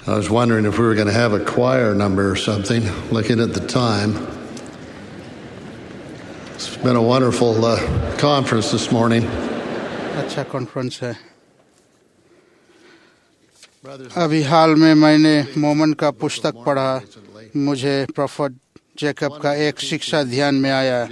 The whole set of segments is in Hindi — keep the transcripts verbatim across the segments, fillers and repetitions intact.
I was wondering if we were going to have a choir number or something, looking at the time. It's been a wonderful uh, conference this morning. अच्छा कॉन्फ्रेंस है। अभी हाल में मैंने मोमन का पुस्तक पढ़ा। मुझे प्रोफेट जैकब का एक शिक्षा ध्यान में आया।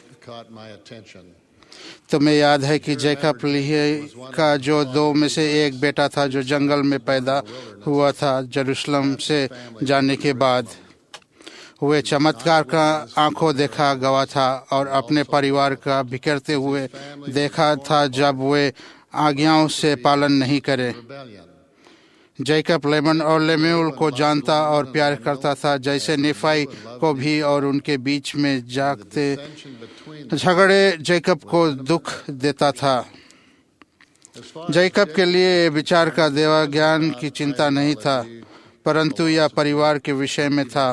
तुम्हें याद है कि जैकब लीही का जो दो में से एक बेटा था जो जंगल में पैदा हुआ था, जेरूशलम से जाने के बाद वे चमत्कार का आंखों देखा गवा था और अपने परिवार का बिखरते हुए देखा था जब वे आज्ञाओं से पालन नहीं करे। जैकब लेमन और लेम्यूल को जानता और प्यार करता था, जैसे निफाई को भी, और उनके बीच में जागते झगड़े जैकब को दुख देता था। जैकब के लिए विचार का देवा ज्ञान की चिंता नहीं था, परंतु यह परिवार के विषय में था।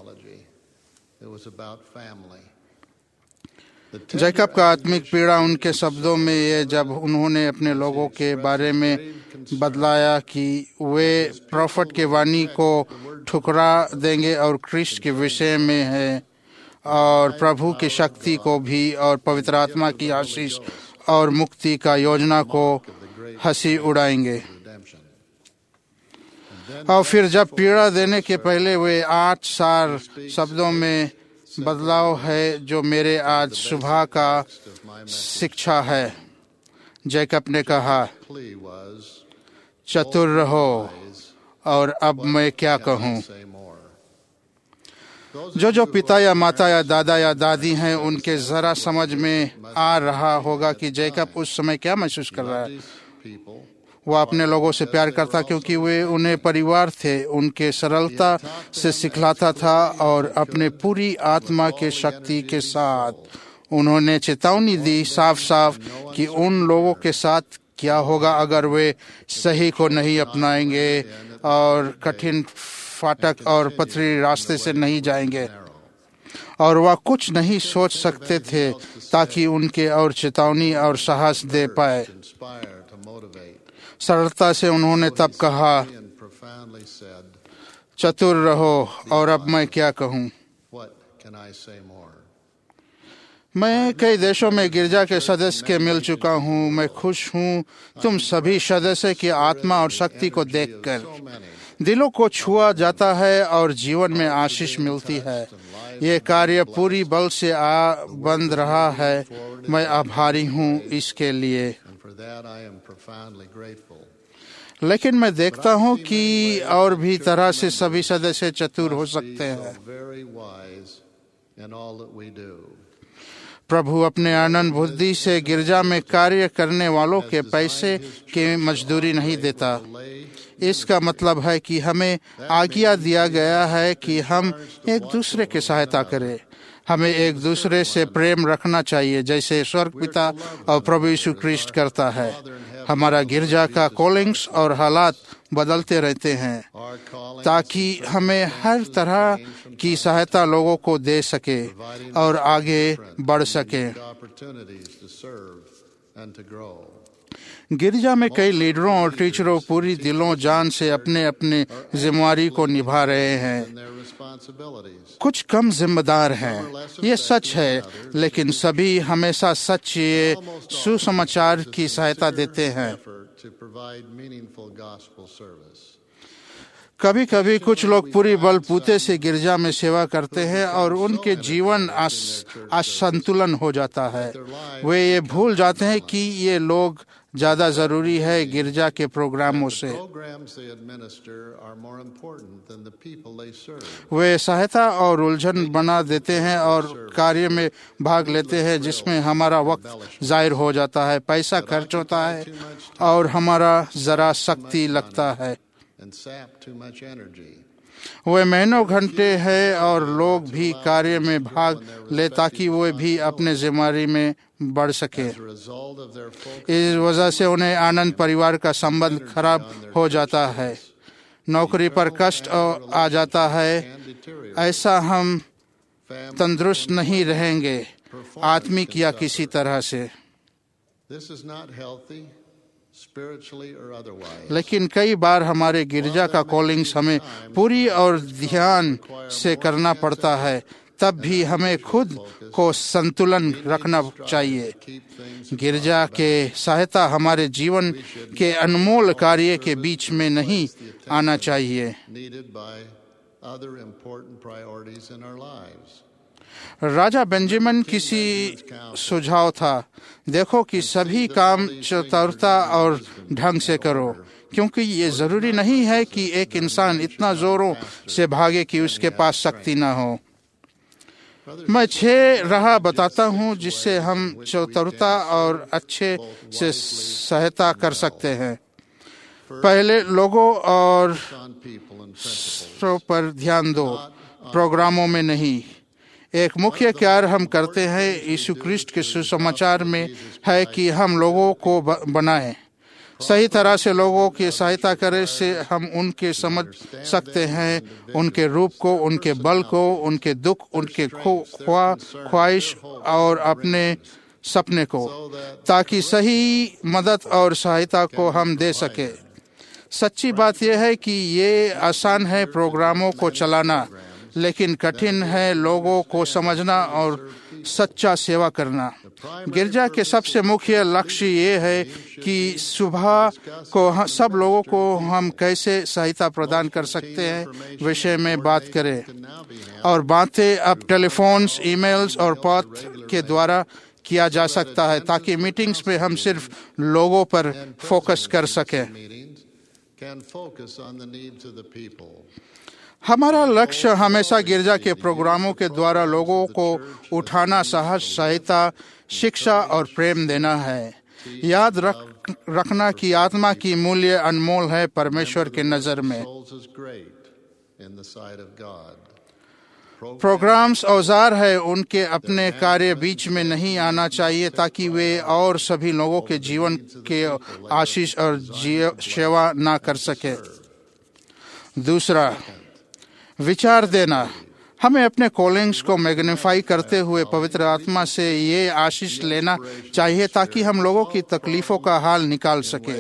जैकब का आत्मिक पीड़ा उनके शब्दों में ये जब उन्होंने अपने लोगों के बारे में बदलाया कि वे प्रोफेट के वाणी को ठुकरा देंगे और क्रिस्ट के विषय में है और प्रभु की शक्ति को भी और पवित्र आत्मा की आशीष और मुक्ति का योजना को हंसी उड़ाएंगे। और फिर जब पीड़ा देने के पहले वे आठ सार शब्दों में बदलाव है जो मेरे आज सुबह का शिक्षा है। जैकब ने कहा, चतुर रहो, और अब मैं क्या कहूँ। जो जो पिता या माता या दादा या दादी हैं, उनके जरा समझ में आ रहा होगा कि जैकब उस समय क्या महसूस कर रहा है। वह अपने लोगों से प्यार करता क्योंकि वे उन्हें परिवार थे, उनके सरलता से सिखलाता था और अपने पूरी आत्मा के शक्ति के साथ उन्होंने चेतावनी दी साफ साफ कि उन लोगों के साथ क्या होगा अगर वे सही को नहीं अपनाएंगे और कठिन फाटक और पथरीले रास्ते से नहीं जाएंगे। और वह कुछ नहीं सोच सकते थे ताकि उनके और चेतावनी और साहस दे पाए। सरलता से उन्होंने तब कहा, चतुर रहो, और अब मैं क्या कहूँ। मैं कई देशों में गिरजा के सदस्य के मिल चुका हूँ। मैं खुश हूँ तुम सभी सदस्य की आत्मा और शक्ति को देखकर। दिलों को छुआ जाता है और जीवन में आशीष मिलती है। ये कार्य पूरी बल से आ बंद रहा है। मैं आभारी हूँ इसके लिए। लेकिन मैं देखता हूँ कि और भी तरह से सभी सदस्य चतुर हो सकते हैं। प्रभु अपने आनंद बुद्धि से गिरजा में कार्य करने वालों के पैसे की मजदूरी नहीं देता। इसका मतलब है कि हमें आज्ञा दिया गया है कि हम एक दूसरे की सहायता करें। हमें एक दूसरे से प्रेम रखना चाहिए जैसे स्वर्ग पिता और प्रभु यीशु ख्रीष्ट करता है। हमारा गिरजा का कॉलिंग्स और हालात बदलते रहते हैं ताकि हमें हर तरह की सहायता लोगों को दे सके और आगे बढ़ सके। गिरजा में कई लीडरों और टीचरों पूरी दिलों जान से अपने अपने जिम्मेवारी को निभा रहे हैं। कुछ कम जिम्मेदार हैं, ये सच है, लेकिन सभी हमेशा सच ये सुसमाचार की सहायता देते हैं। कभी कभी कुछ लोग पूरी बलबूते से गिरजा में सेवा करते हैं और उनके जीवन असंतुलन हो जाता है। वे ये भूल जाते हैं कि ये लोग ज्यादा जरूरी है गिरजा के प्रोग्रामों से। वे सहायता और उलझन बना देते हैं और कार्य में भाग लेते हैं जिसमें हमारा वक्त जाहिर हो जाता है, पैसा खर्च होता है और हमारा जरा शक्ति लगता है। वे महीनों घंटे हैं और लोग भी कार्य में भाग ले ताकि वे भी अपने जिम्मेदारी में बढ़ सके। इस वजह से उन्हें आनंद परिवार का संबंध खराब हो जाता है, नौकरी पर कष्ट आ जाता है। ऐसा हम तंदुरुस्त नहीं रहेंगे आत्मिक या किसी तरह से। spiritually or otherwise. लेकिन कई बार हमारे गिरजा का कॉलिंग्स हमें पूरी और ध्यान से करना पड़ता है, तब भी हमें खुद को संतुलन रखना चाहिए। गिरजा के सहायता हमारे जीवन के अनमोल कार्य के बीच में नहीं आना चाहिए। Needed by other important priorities in our lives. राजा बेंजामिन किसी सुझाव था, देखो कि सभी काम चतुरता और ढंग से करो, क्योंकि ये जरूरी नहीं है कि एक इंसान इतना जोरों से भागे कि उसके पास शक्ति न हो। मैं छह राह बताता हूँ जिससे हम चतुरता और अच्छे से सहायता कर सकते हैं। पहले लोगों और शो पर ध्यान दो, प्रोग्रामों में नहीं। एक मुख्य कार्य हम करते हैं यीशु क्रिस्ट के सुसमाचार में है कि हम लोगों को बनाएं, सही तरह से लोगों की सहायता करें से हम उनके समझ सकते हैं, उनके रूप को, उनके बल को, उनके दुख, उनके ख्वा ख्वाहिश और अपने सपने को, ताकि सही मदद और सहायता को हम दे सके। सच्ची बात यह है कि ये आसान है प्रोग्रामों को चलाना, लेकिन कठिन है लोगों को समझना और सच्चा सेवा करना। गिरजा के सबसे मुख्य लक्ष्य ये है कि सुबह को सब लोगों को हम कैसे सहायता प्रदान कर सकते हैं विषय में बात करें, और बातें अब टेलीफोन्स, ईमेल्स और पत्र के द्वारा किया जा सकता है, ताकि मीटिंग्स में हम सिर्फ लोगों पर फोकस कर सकें। हमारा लक्ष्य हमेशा गिरजा के प्रोग्रामों के द्वारा लोगों को उठाना, साहस, सहायता, शिक्षा और प्रेम देना है। याद रख रखना कि आत्मा की मूल्य अनमोल है परमेश्वर के नजर में। प्रोग्राम्स औजार है, उनके अपने कार्य बीच में नहीं आना चाहिए, ताकि वे और सभी लोगों के जीवन के आशीष और सेवा ना कर सके। दूसरा, विचार देना। हमें अपने कॉलिंग्स को मैग्नीफाई करते हुए पवित्र आत्मा से ये आशीष लेना चाहिए, ताकि हम लोगों की तकलीफों का हाल निकाल सके।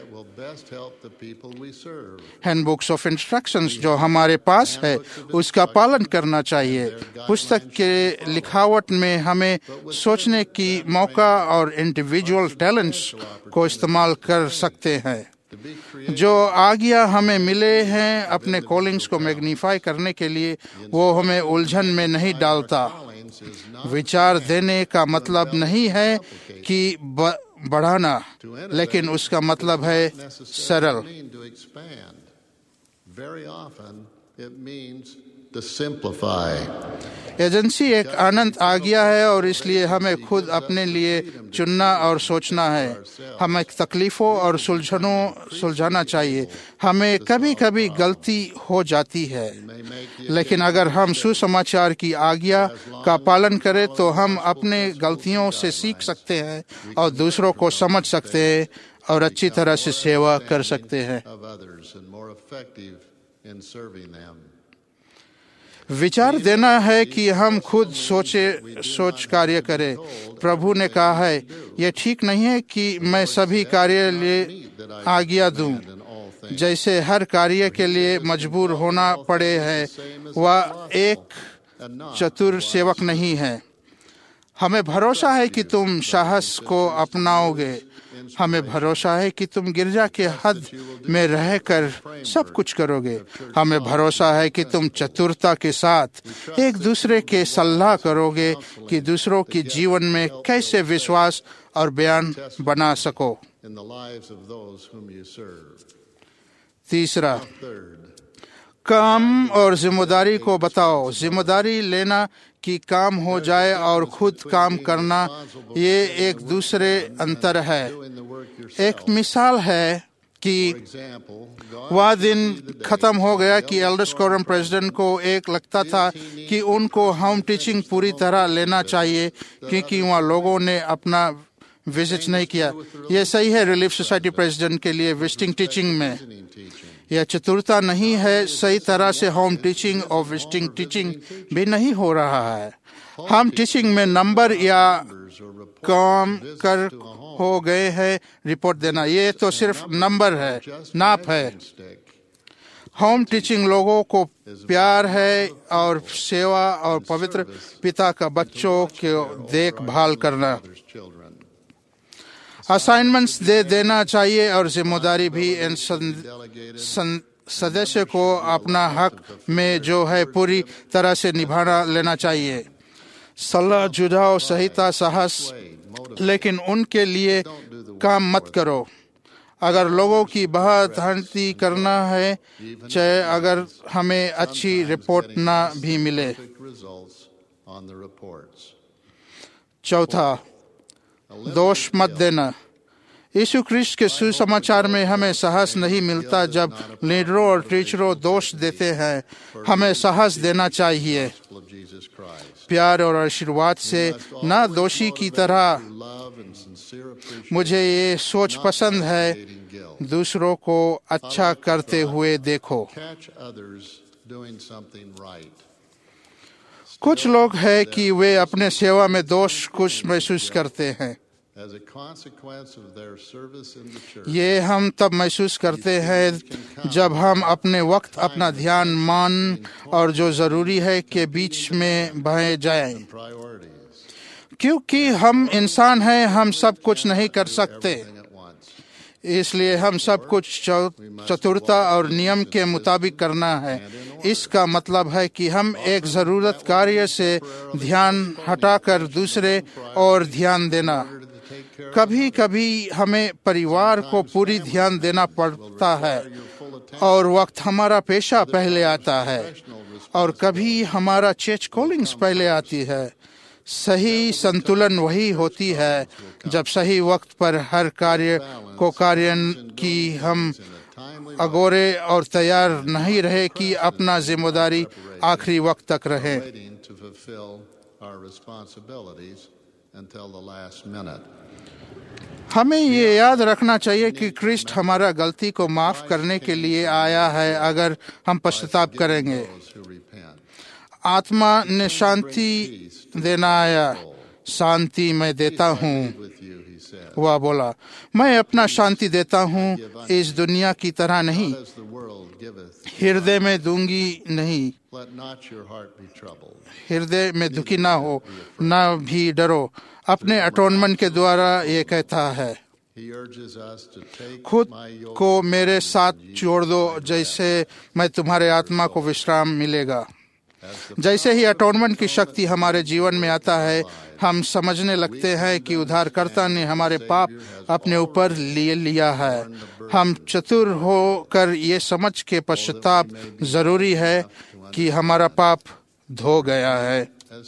हैंडबुक्स ऑफ इंस्ट्रक्शंस जो हमारे पास है उसका पालन करना चाहिए। पुस्तक के लिखावट में हमें सोचने की मौका और इंडिविजुअल टैलेंट्स को इस्तेमाल कर सकते हैं। जो आज्ञा हमें मिले हैं अपने कॉलिंग्स को मैग्नीफाई करने के लिए, वो हमें उलझन में नहीं डालता। विचार देने का मतलब नहीं है कि बढ़ाना, लेकिन उसका मतलब है सरल। एजेंसी एक अनंत आज्ञा है और इसलिए हमें खुद अपने लिए चुनना और सोचना है। हमें तकलीफों और सुलझनों सुलझाना चाहिए। हमें कभी कभी गलती हो जाती है, लेकिन अगर हम सुसमाचार की आज्ञा का पालन करें तो हम अपने गलतियों से सीख सकते हैं और दूसरों को समझ सकते हैं और अच्छी तरह से सेवा कर सकते हैं। विचार देना है कि हम खुद सोचे सोच कार्य करें। प्रभु ने कहा है, यह ठीक नहीं है कि मैं सभी कार्य लिए आज्ञा दूं। जैसे हर कार्य के लिए मजबूर होना पड़े है, वह एक चतुर सेवक नहीं है। हमें भरोसा है कि तुम साहस को अपनाओगे। हमें भरोसा है कि तुम गिरजा के हद में रहकर सब कुछ करोगे। हमें भरोसा है कि तुम चतुरता के साथ एक दूसरे के सलाह करोगे कि दूसरों के जीवन में कैसे विश्वास और बयान बना सको। तीसरा, काम और जिम्मेदारी को बताओ। जिम्मेदारी लेना कि काम हो जाए और खुद काम करना, ये एक दूसरे अंतर है। एक मिसाल है कि वह दिन खत्म हो गया कि एल्डर्स कोरम प्रेसिडेंट को एक लगता था कि उनको होम टीचिंग पूरी तरह लेना चाहिए, क्योंकि वहाँ लोगों ने अपना विजिट नहीं किया। यह सही है रिलीफ सोसाइटी प्रेसिडेंट के लिए विजिटिंग टीचिंग में। यह चतुरता नहीं है। सही तरह से होम टीचिंग और विजिटिंग टीचिंग भी नहीं हो रहा है। होम टीचिंग में नंबर या काम कर हो गए हैं रिपोर्ट देना। ये तो सिर्फ नंबर है, नाप है। होम टीचिंग लोगों को प्यार है और सेवा और पवित्र पिता का बच्चों की देखभाल करना। असाइनमेंट्स दे देना चाहिए और जिम्मेदारी भी इन सदस्य को अपना हक में जो है पूरी तरह से निभाना लेना चाहिए। सलाह, जुझाव, सहायता, साहस, लेकिन उनके लिए काम मत करो। अगर लोगों की बहादुरी करना है, चाहे अगर हमें अच्छी रिपोर्ट ना भी मिले। चौथा, दोष मत देना। यीशु ख्रिस्त के सुसमाचार में हमें साहस नहीं मिलता जब लीडरों और टीचरों दोष देते हैं। हमें साहस देना चाहिए, प्यार और आशीर्वाद से, ना दोषी की तरह। मुझे ये सोच पसंद है, दूसरों को अच्छा करते हुए देखो। कुछ लोग हैं कि वे अपने सेवा में दोष कुछ महसूस करते हैं। ये हम तब महसूस करते हैं जब हम अपने वक्त, अपना ध्यान, मान और जो जरूरी है के बीच में बह जाएं। क्योंकि हम इंसान हैं, हम सब कुछ नहीं कर सकते, इसलिए हम सब कुछ चतुरता और नियम के मुताबिक करना है। इसका मतलब है कि हम एक जरूरत कार्य से ध्यान हटाकर दूसरे और ध्यान देना। कभी कभी हमें परिवार को पूरी ध्यान देना पड़ता है और वक्त हमारा पेशा पहले आता है, और कभी हमारा चर्च कॉलिंग्स पहले आती है। सही संतुलन वही होती है जब सही वक्त पर हर कार्य को कार्य की हम अगोरे और तैयार नहीं रहे कि अपना जिम्मेदारी आखिरी वक्त तक रहे। हमें ये याद रखना चाहिए कि ख्रिस्त हमारा गलती को माफ करने के लिए आया है अगर हम पश्चाताप करेंगे। आत्मा ने शांति देना आया, शांति मैं देता हूँ, वह बोला। मैं अपना शांति देता हूँ, इस दुनिया की तरह नहीं, हृदय में दूंगी नहीं। हृदय में दुखी ना हो, ना भी डरो। अपने अटोनमेंट के द्वारा ये कहता है, खुद को मेरे साथ जोड़ दो जैसे मैं तुम्हारे आत्मा को विश्राम मिलेगा। जैसे ही अटोनमेंट की शक्ति हमारे जीवन में आता है, हम समझने लगते हैं कि उद्धारकर्ता ने हमारे पाप अपने ऊपर ले लिया है। हम चतुर होकर ये समझ के पश्चाताप जरूरी है कि हमारा पाप धो गया है।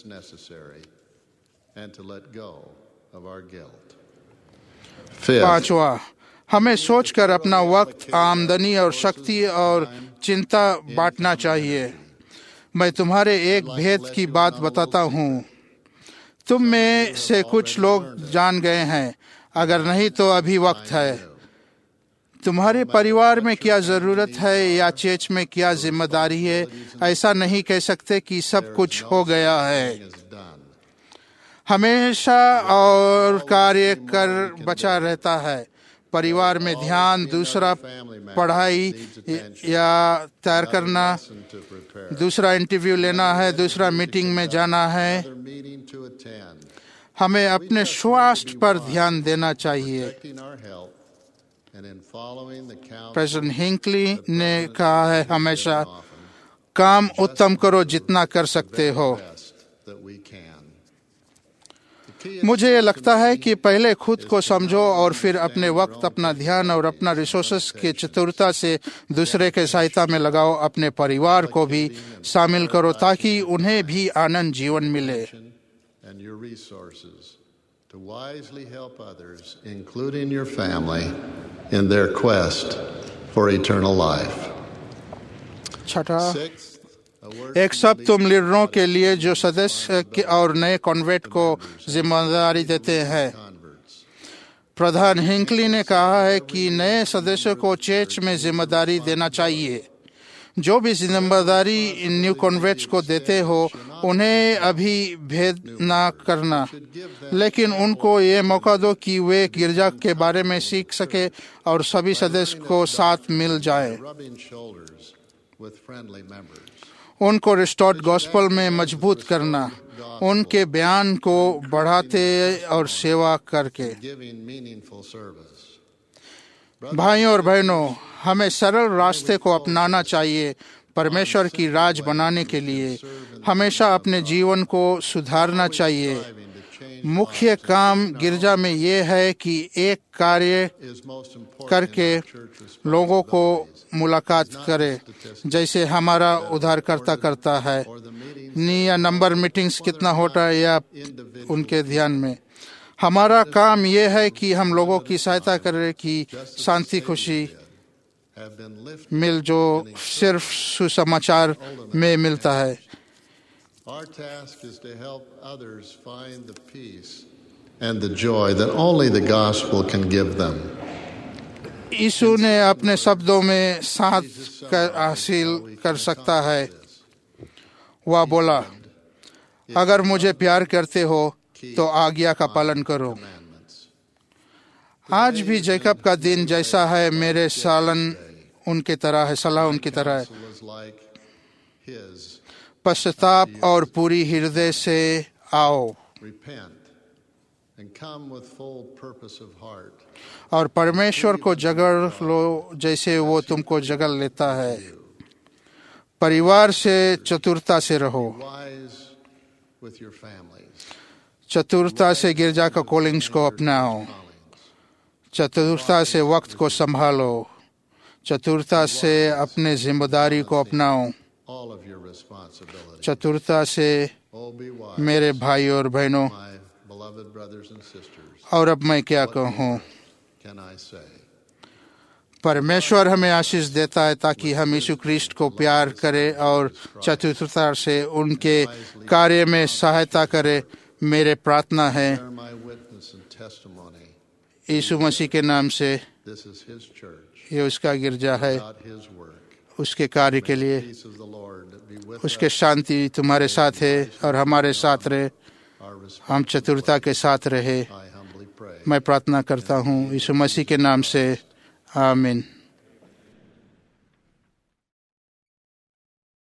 पांचवा, हमें सोचकर अपना वक्त, आमदनी और शक्ति और चिंता बांटना चाहिए। मैं तुम्हारे एक भेद की बात बताता हूँ। तुम में से कुछ लोग जान गए हैं, अगर नहीं तो अभी वक्त है। तुम्हारे परिवार में क्या जरूरत है या चर्च में क्या जिम्मेदारी है, ऐसा नहीं कह सकते कि सब कुछ हो गया है। हमेशा और कार्य कर बचा रहता है। परिवार में ध्यान, दूसरा पढ़ाई या तैयार करना, दूसरा इंटरव्यू लेना है, दूसरा मीटिंग में जाना है। हमें अपने स्वास्थ्य पर ध्यान देना चाहिए। प्रेसिडेंट हिंकली ने कहा है, हमेशा काम उत्तम करो जितना कर सकते हो। मुझे ये लगता है कि पहले खुद को समझो और फिर अपने वक्त, अपना ध्यान और अपना रिसोर्सेस के चतुरता से दूसरे के सहायता में लगाओ। अपने परिवार को भी शामिल करो ताकि उन्हें भी आनंद जीवन मिले। छठा, एक सब तुम लीडरों के लिए जो सदस्य और नए कॉन्वेंट को जिम्मेदारी देते हैं। प्रधान हिंकली ने कहा है कि नए सदस्यों को चर्च में जिम्मेदारी देना चाहिए। जो भी जिम्मेदारी न्यू कॉन्वेंट्स को देते हो, उन्हें अभी भेद ना करना, लेकिन उनको ये मौका दो कि वे गिरजा के बारे में सीख सके और सभी सदस्य को साथ मिल जाए। उनको रिस्टोर्ड गॉस्पेल में मजबूत करना, उनके बयान को बढ़ाते और सेवा करके। भाइयों और बहनों, हमें सरल रास्ते को अपनाना चाहिए परमेश्वर की राज बनाने के लिए। हमेशा अपने जीवन को सुधारना चाहिए। मुख्य काम गिरजा में ये है कि एक कार्य करके लोगों को मुलाकात करे, जैसे हमारा उद्धारकर्ता करता है। नहीं या नंबर मीटिंग्स कितना होता है या उनके ध्यान में। हमारा काम यह है कि हम लोगों की सहायता करें कि शांति खुशी मिल जो सिर्फ सुसमाचार में मिलता है। Our task is to help others find the peace and the joy that only the gospel can give them. यीशु ने अपने शब्दों में साथ कर हासिल कर सकता है। वह बोला, अगर मुझे प्यार करते हो तो आज्ञा का पालन करो। आज भी जैकब का दिन जैसा है, मेरे सालन उनकी तरह है, सलाह उनकी तरह है। पश्चाताप और पूरी हृदय से आओ और परमेश्वर को जगड़ लो जैसे वो तुमको जगड़ लेता है। परिवार से चतुरता से रहो। चतुरता से गिरजा का कॉलिंग्स को अपनाओ। चतुरता से वक्त को संभालो। चतुरता से अपने जिम्मेदारी को अपनाओ। चतुरता से मेरे भाई और बहनों। और अब मैं क्या कहूँ? परमेश्वर हमें आशीष देता है ताकि हम यीशु ख्रीस्ट को प्यार करें और चतुरता से उनके कार्य में सहायता करें। मेरे प्रार्थना है यीशु मसीह के नाम से, ये उसका गिरजा है, उसके कार्य के लिए। उसके शांति तुम्हारे साथ है और हमारे साथ रहे। हम चतुरता के साथ रहे। मैं प्रार्थना करता हूँ यीशु मसीह के नाम से, आमीन।